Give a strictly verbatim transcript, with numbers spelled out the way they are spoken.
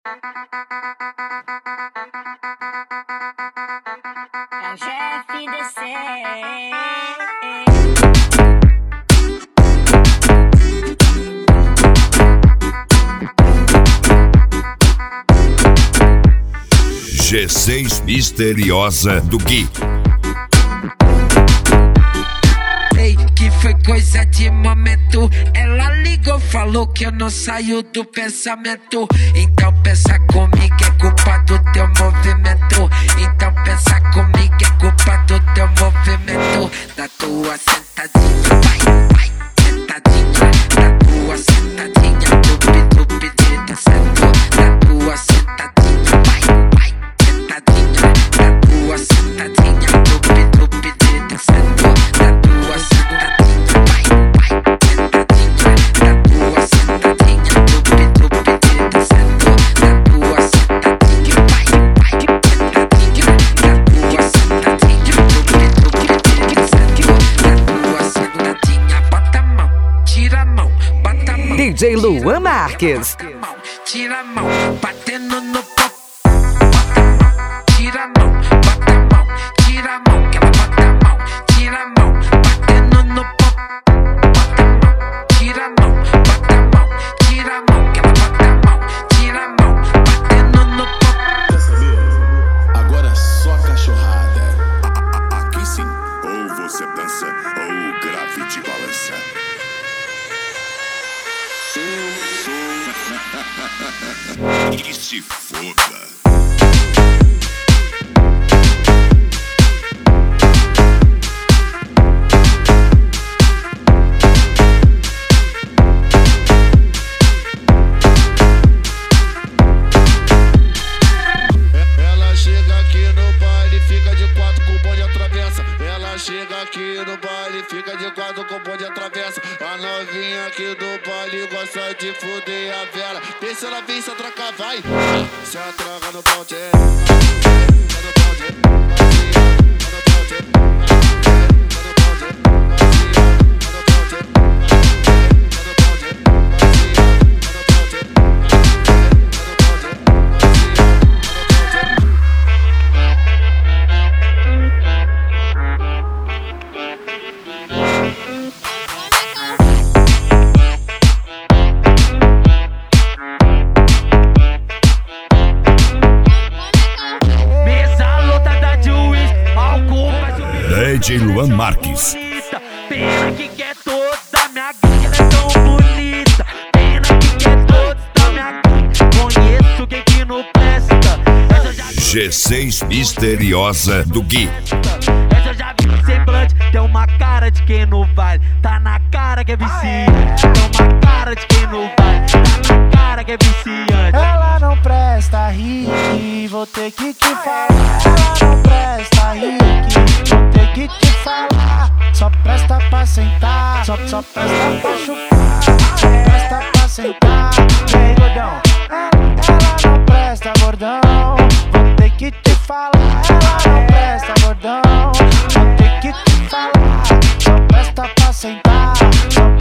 É o G F D C. G seis misteriosa do Gui. Ei, que foi coisa de momento. Ela ligou, falou que eu não saio do pensamento. Então pensa comigo, é culpa do teu movimento. Então pensa comigo, é culpa do teu movimento. Da tua sentadinha, vai, vai, sentadinha. Da tua sentadinha, tupi, tupi, de descendo. Da tua sentadinha, vai, vai, sentadinha. Da tua sentadinha, tupi, tupi, de descendo. Da tua sentadinha, vai, vai, sentadinha. Da tua sentadinha, tupi, tupi, de descendo. Da tua sentadinha, vai, vai, sentadinha. Da tua sentadinha, tupi, tupi, de descendo. Da tua sentadinha, bota a mão, tira a mão, bota a mão. D J Luan Marques. Bota a mão, tira a mão, batendo no pop. Bota a mão, tira a mão, bota a mão, tira a mão, que ela bota a mão, tira a mão, batendo no pop. Bota a mão, tira a mão, bota a mão, tira a mão, que ela bota a mão, tira a mão, batendo no pop. Dessa vez, agora é só cachorrada. A- a- Aqui sim, ou você dança ou o grave te balança. E se foda. Ela chega aqui no baile, fica de quatro com o bonde atravessa. Ela chega aqui no baile, fica de quatro com o bonde atravessa. A novinha aqui do baile gosta de fuder a vela. Vê se ela vem se atracar, vai. Se atraca no bonde, é. Tá no bonde, tá no bonde, tá no bonde, tá no bonde, tá no Mesa lotada de uísque, álcool pra subir. D J Luan Marques. Bonita, pena que quer todos da minha gangue, ela é tão bonita. Pena que quer todos da minha gangue. Conheço quem que não presta. Essa eu já vi G seis misteriosa do Gui. Essa eu já vi no semblante. Tem uma cara de quem não vale. Tá na cara que é viciante. Tem uma cara de quem não vale. Tá na cara que é viciante. Ela não presta, Rick, vou ter que te falar. Ela não presta, Rick, vou ter que te falar. Só presta pra sentar, só, só presta pra chupar. Só presta pra sentar, vem gordão. Ela não presta, gordão, vou ter que te falar. Ela não presta, gordão, vou ter que te falar. Só presta pra sentar, só